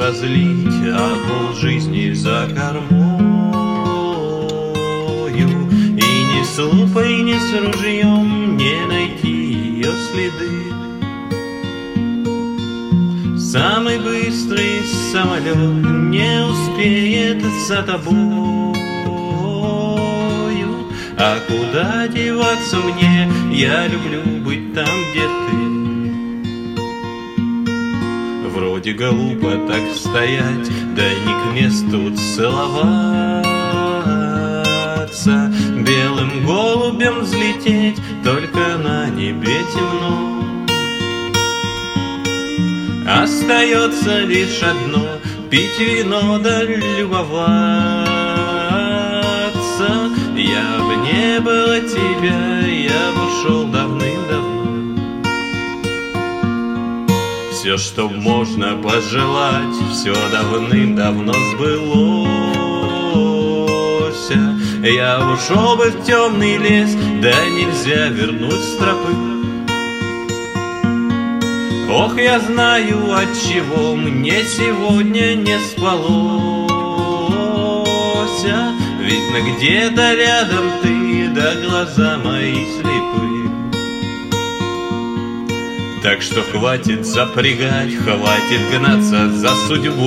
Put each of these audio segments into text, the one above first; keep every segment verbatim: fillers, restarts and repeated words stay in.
разлить, а полжизни за кормою. И ни с лупой, ни с ружьем не найти ее следы. Самый быстрый самолет не успеет за тобою. А куда деваться мне? Я люблю быть там, где ты. Вроде глупо так стоять, да не к месту целоваться. Белым голубем взлететь, только на небе темно. Остается лишь одно — пить вино да любоваться. Я бы не было тебя, я бы ушел давным-давно. Все, что можно пожелать, все давным-давно сбылось. Я ушел бы в темный лес, да нельзя вернуть с тропы. Ох, я знаю, отчего мне сегодня не спалось. Видно, где-то рядом ты, да глаза мои слепы. Так что хватит запрягать, хватит гнаться за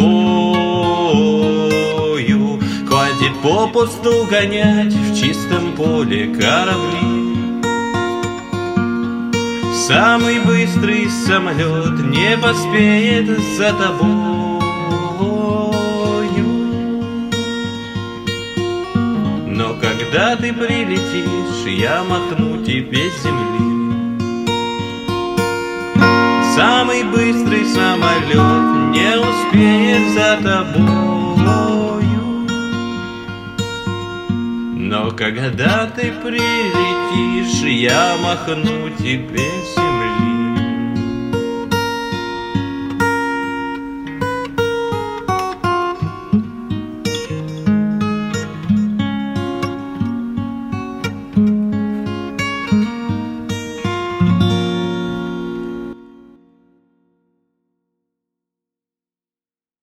судьбою. Хватит попусту гонять в чистом поле корабли. Самый быстрый самолет не поспеет за тобою. Но когда ты прилетишь, я махну тебе с земли. Самый быстрый самолет не успеет за тобою. Но когда ты прилетишь, я махну тебе с земли.